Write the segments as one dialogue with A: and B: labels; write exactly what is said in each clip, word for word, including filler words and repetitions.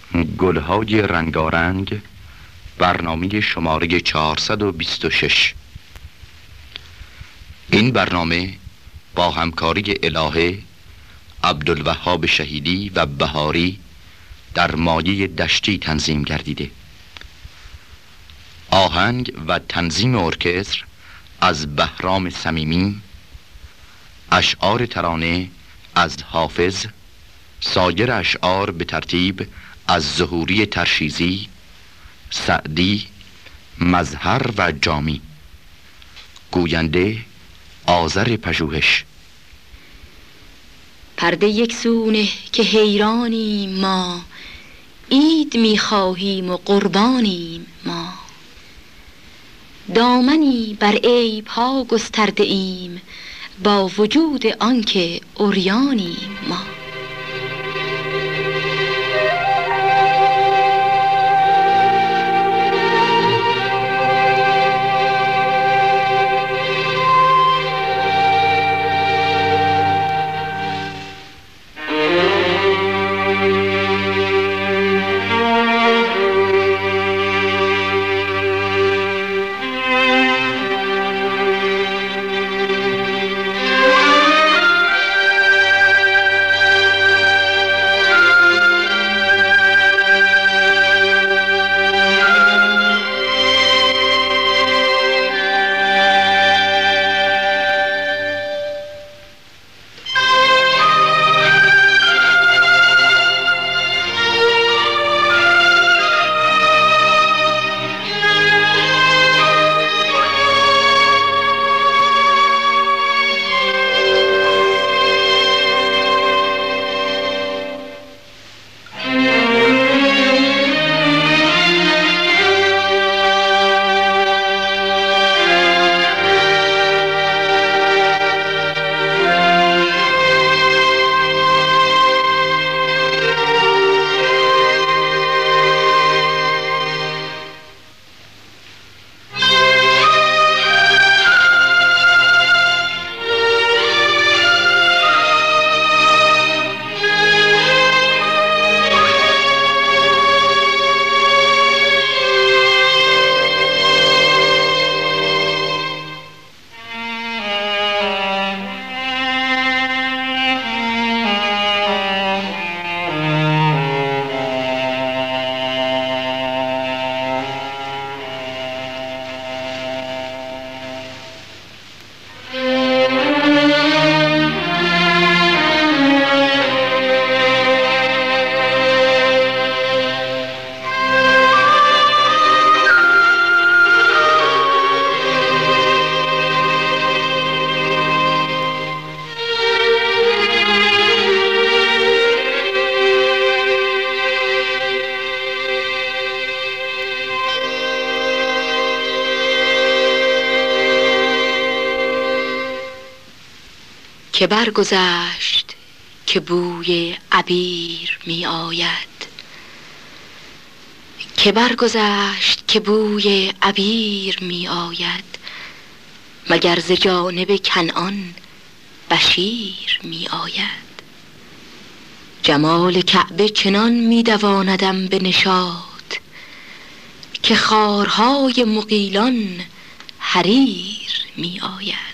A: گلهای رنگارنگ، برنامه شماره چهارصد و بیست و شش. این برنامه با همکاری الهه، عبدالوهاب شهیدی و بهاری در مایه دشتی تنظیم گردیده. آهنگ و تنظیم ارکستر از بهرام صمیمی، اشعار ترانه از حافظ، سایر اشعار به ترتیب از ظهوری ترشیزی، سعدی، مظهر و جامی. گوینده آذر پژوهش.
B: پرده یک سونه که حیرانیم ما، عید می‌خواهیم و قربانیم ما. دامنی بر عیب‌ها گسترده ایم، با وجود آنکه عریانیم ما. که برگذشت که بوی عبیر می آید، که برگذشت که بوی عبیر می آید، مگر ز جانب کنعان بشیر می آید. جمال کعبه چنان می دواندم به نشاط، که خارهای مغیلان حریر می آید.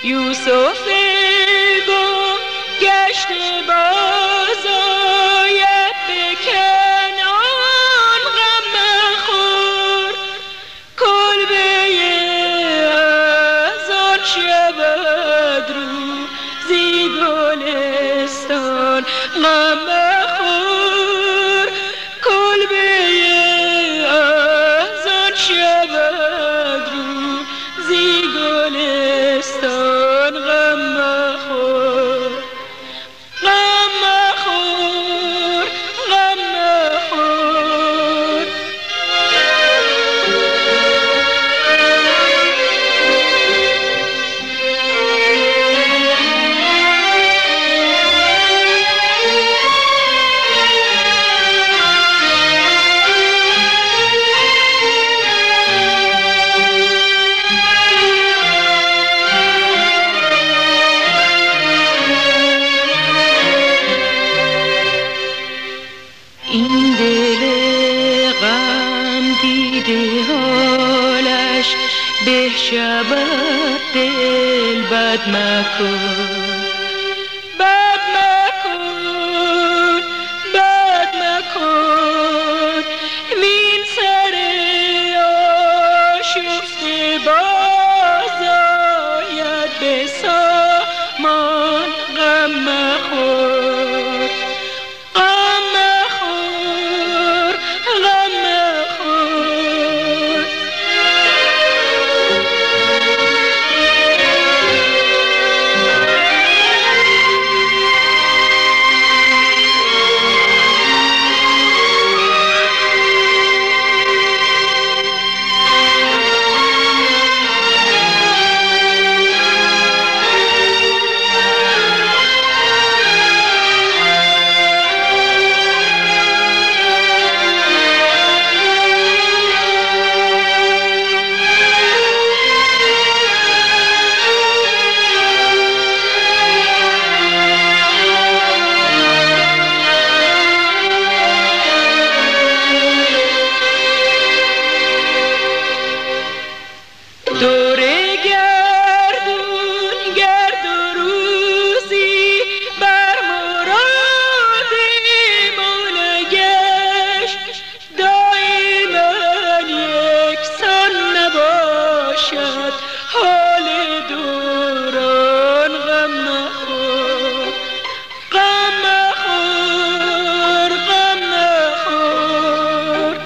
C: یوسف گم گشته باز آید به کنعان غم مخور کلبه از آن شود روزی گلستان غم مخور کلبه از آن شود روزی گلستان غم مخور غم مخور غم مخور این دل غم دیده حالش به شود دل بد مکن بد مکن بد مکن وین سر آشفته باز آید به سامان غم مخور غم مخور غم مخور دوره گردون گرد و روزی بر مراد مولا گشت دائما یکسان نباشد حال دوران غم مخور غم مخور غم مخور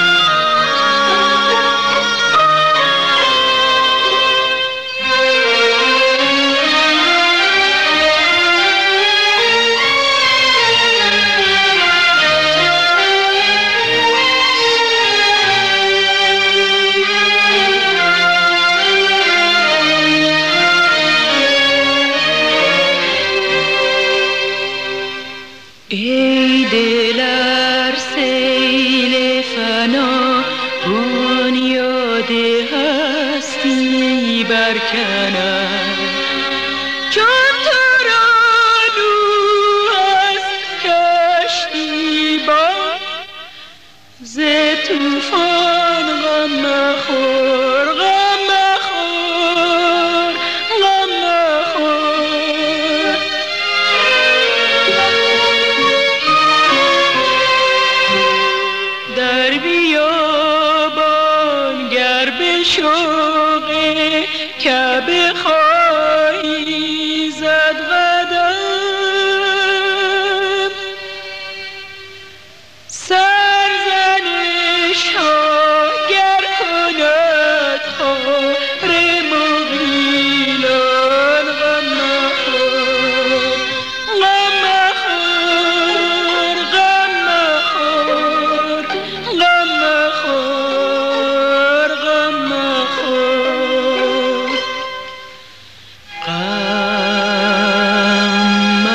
C: ای دل ار سیل فنا بنیاد هستی برکند چون تو را نوح از کشتی باد ز طوفان غم مخور غم مخور غم مخور در بیابان گر به شوق کعبه خواهی زد قدم سرزنش ها گر کند خار مغیلان غم مخور غم مخور غم مخور غم مخور غم مخور غم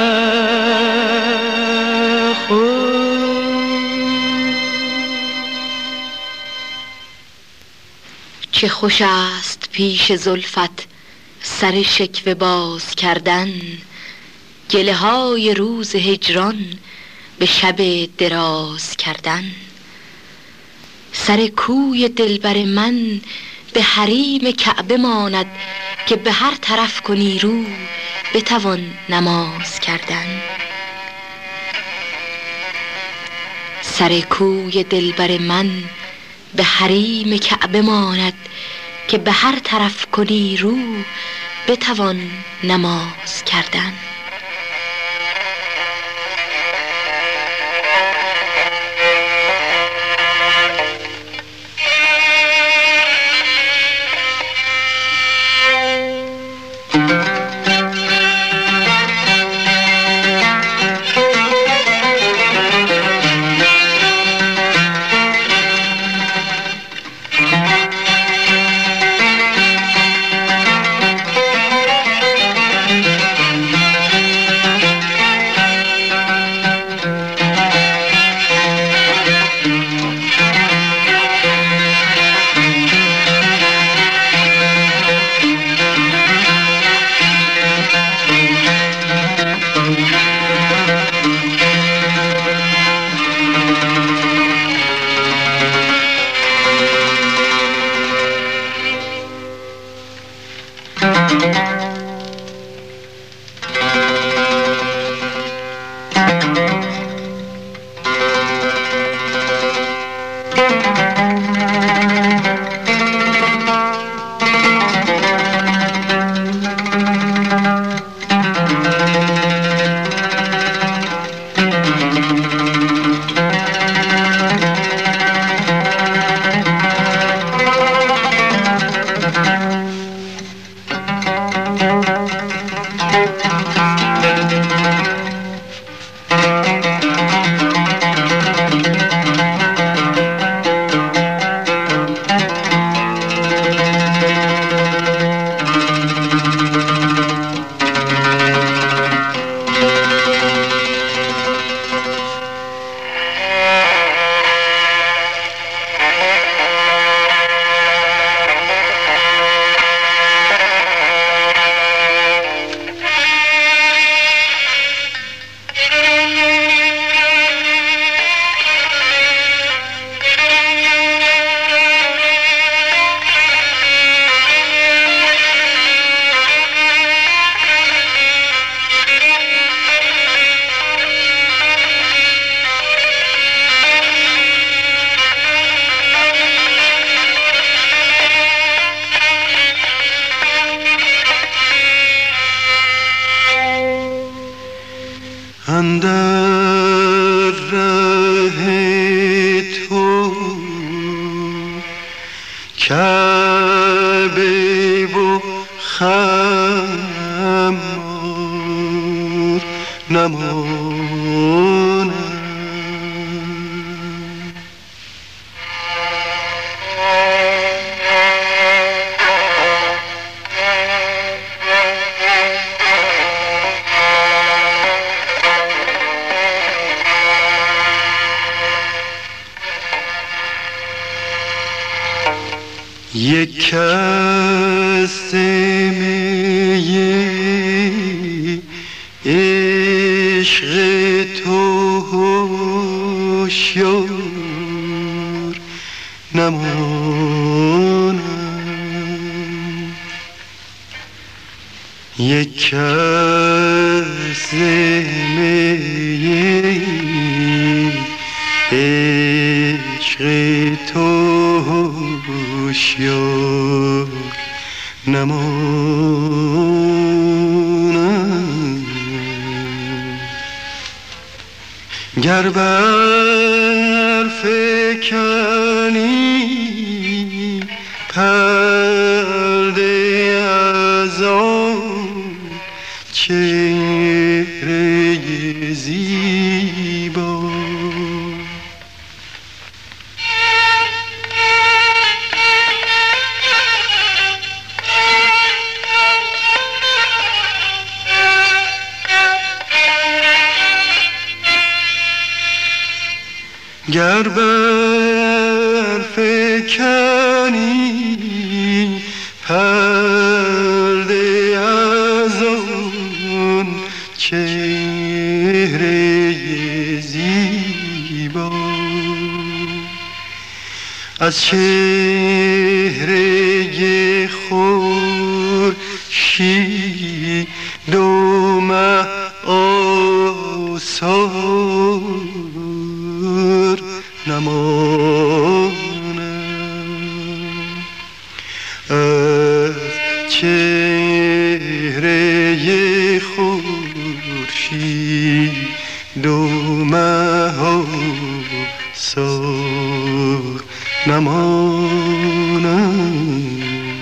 B: چه خوش است پیش زلفت سر شکوه باز کردن، گله های روز هجران به شب دراز کردن. سر کوی دلبر من به حریم کعبه ماند که به هر طرف کنی رو بتوان نماز کردن. سر کوی دلبر من به حریم کعبه ماند که به هر طرف کنی رو بتوان نماز کردن.
D: اندر ره تو کعبه و خمار نمانم. یک کس می عشق تو هوشیار نمانم. یک کس می عشق تو هوشیار نمانم. گر بر فکنی پرده از آن چهره زیبا، گر بر فکنی پرده از آن چهره زیبا، از چهره خورشید و مه آثار نمانم از چهره خورشید و مه آثار نمانم.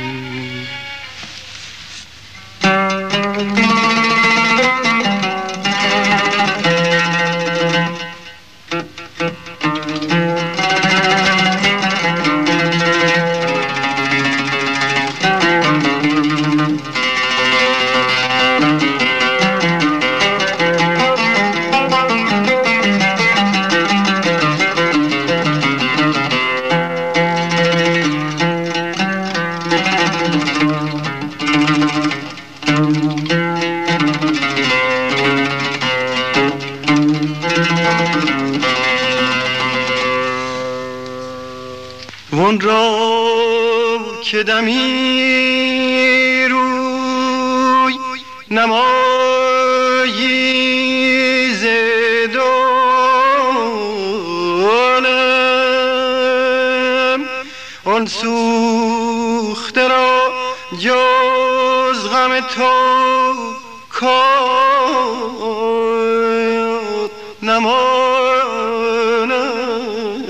D: وان را که دمی روی نمایی ز دانم، آن سوخته را جز غم تو کار نمانم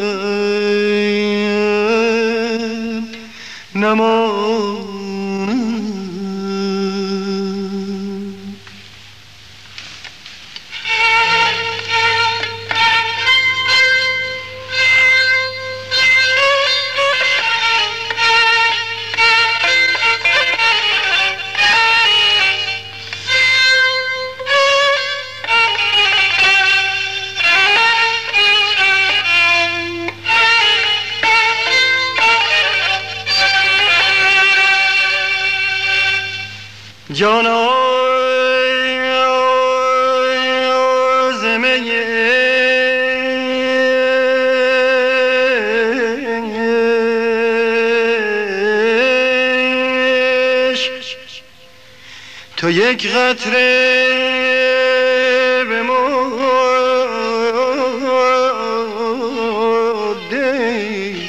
D: نمانم. جانا ز می عشق تو یک قطره بمرده،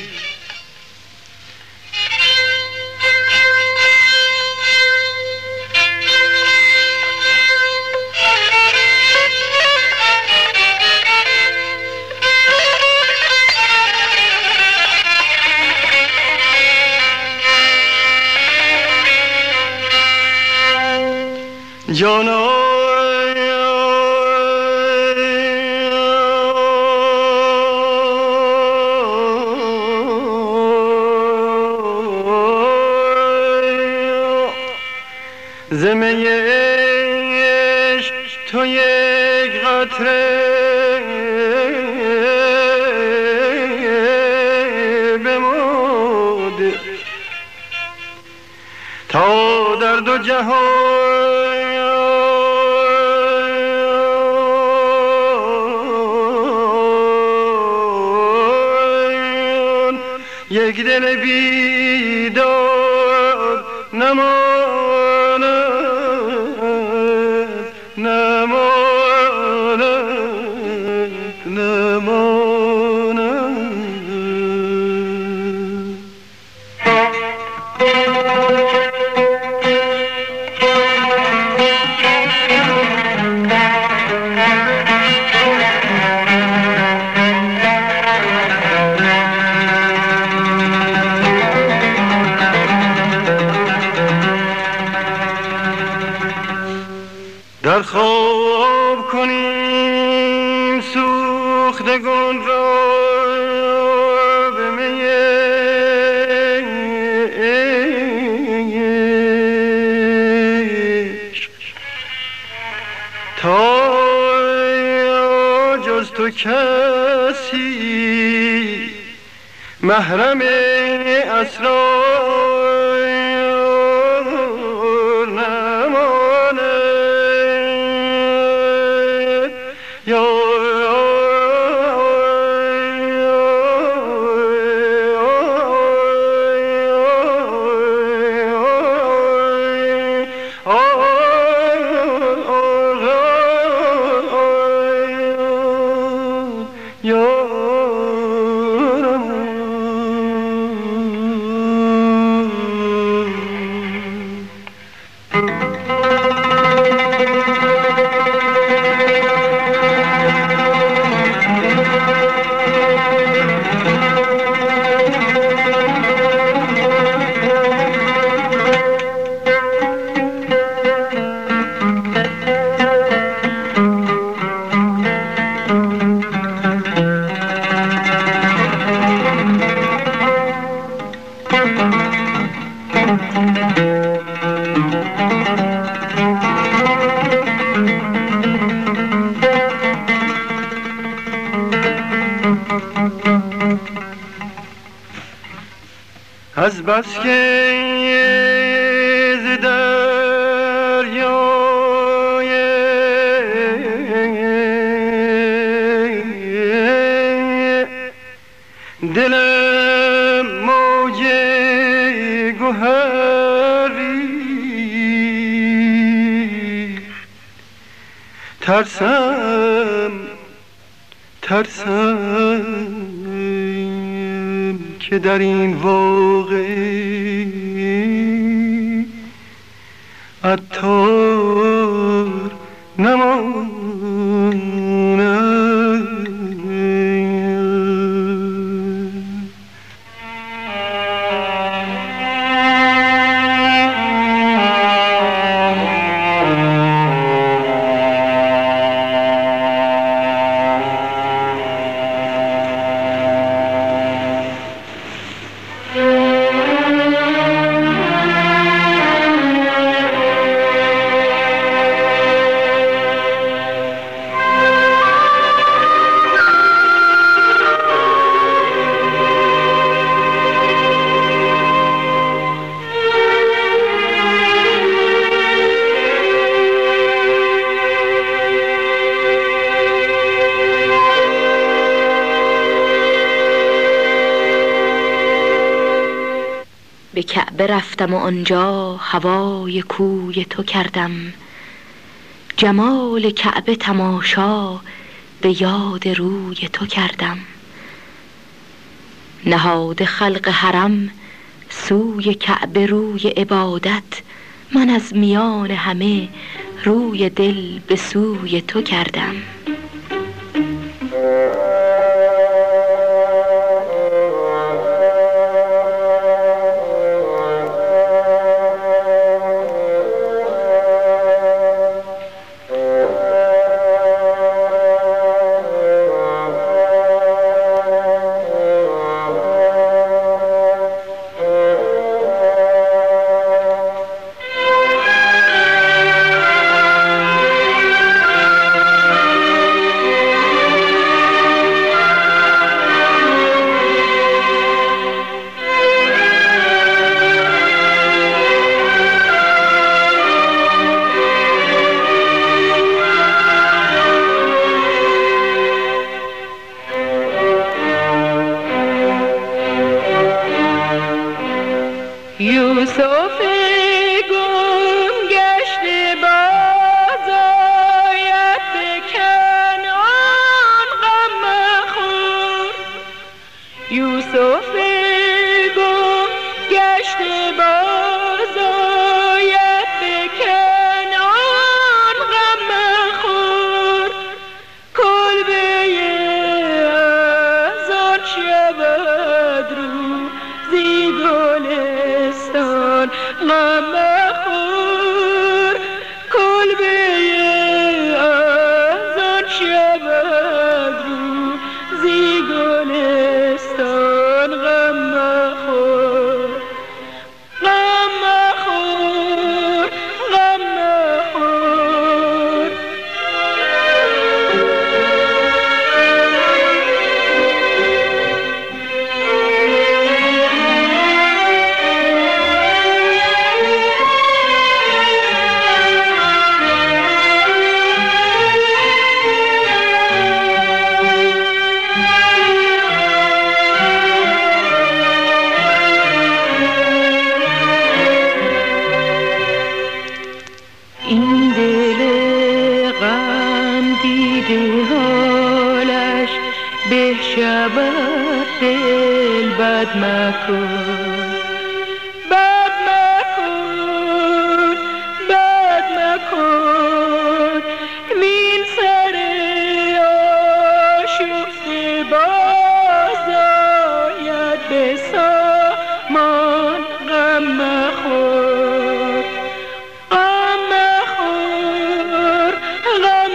D: جانا ز می عشق تو یک قطره بمرده، تا در دو جهان یک دل بیدار نماند نماند نماند. در خواب کنیم سوختگان را به می عشق، تا جز تو کسی محرم اسرار بس که ز دریای دلم موج گوهری ترسم ترسم که در این واقعه عطار نماند.
B: به کعبه رفتم و آنجا هوای کوی تو کردم، جمال کعبه تماشا به یاد روی تو کردم. نهاد خلق حرم سوی کعبه روی عبادت، من از میان همه روی دل به سوی تو کردم.
C: یوسف گم گشته باز آید به کنعان غم مخور. یوسف گم گشته باز آید به کنعان غم مخور. کلبه از آن شود روزی گلستان غم مخور. کلبه از آن شود روزی گلستان غم مخور. غم مخور غم مخور. این دل غم دیده حالش به شود دل بد مکن. بد مکن بد مکن مین سر آشفته باز آید به سامان غم مخور. غم مخور غم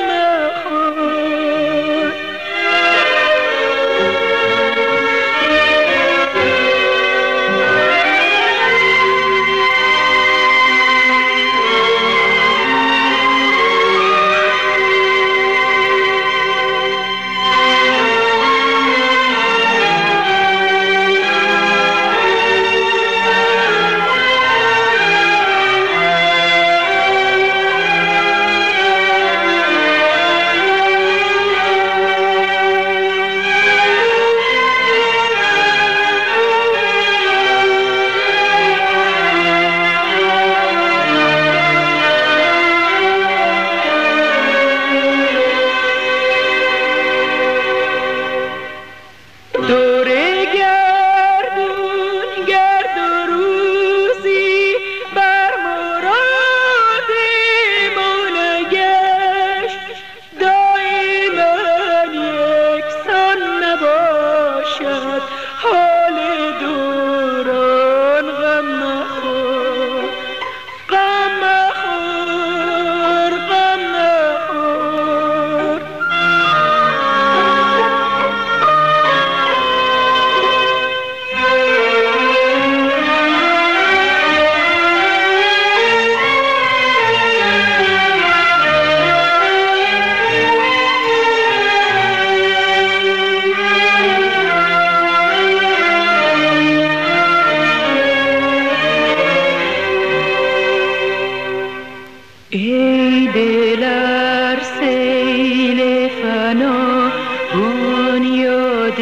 C: مخور. دلر سیل فنا بنیاد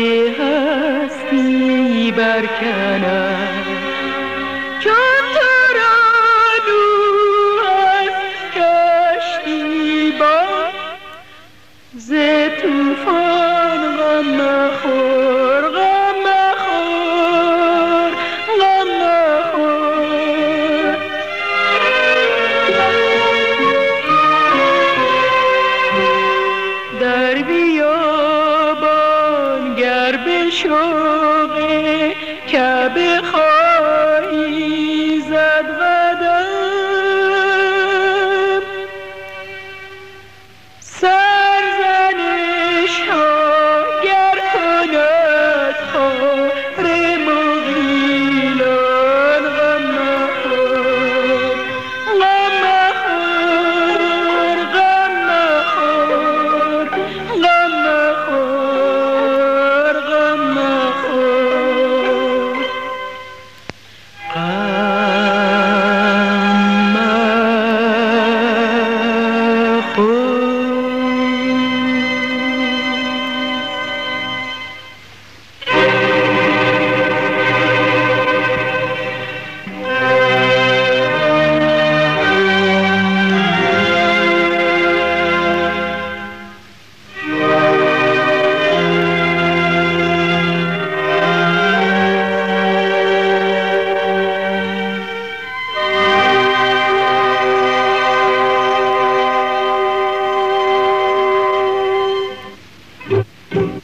C: هستی برکنم چون تو را نور از کشتی با ز توفان غم مخور غم مخور غم مخور در بیابان گر به شوق کعبه خواهی زد قدم سرزنش ها گر کند خار مغیلان غم مخور غم مخور غم مخور غم مخور غم مخور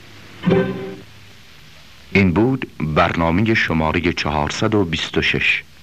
A: این بود برنامه شماره چهارصد و بیست و شش.